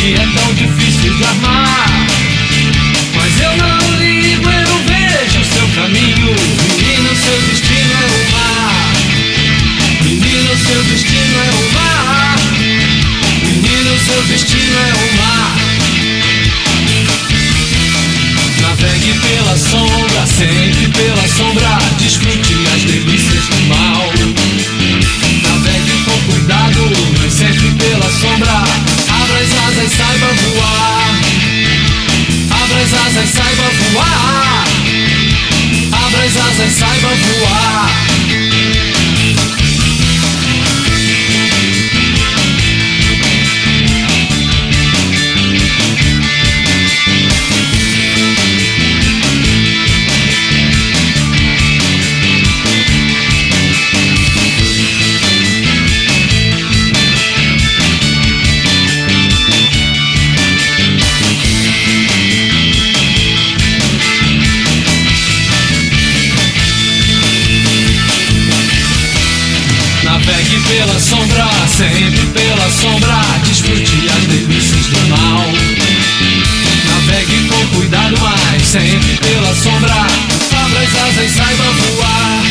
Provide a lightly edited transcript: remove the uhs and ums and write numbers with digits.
que é tão difícil de armar. Mas eu não ligo, eu vejo o seu caminho. Menino, seu destino é o mar. Menino, seu destino é o mar. Menino, seu destino é o mar. Navegue pela sombra, sempre pela sombra. Desfrute as delícias do mal. Navegue com cuidado, mas sempre pela sombra. Abra as asas, saiba voar. Abra as asas, saiba voar. Abra as asas, saiba voar. Navegue pela sombra, sempre pela sombra. Desfrute as delícias do mal. Navegue com cuidado, mas sempre pela sombra. Abra as asas, saiba voar.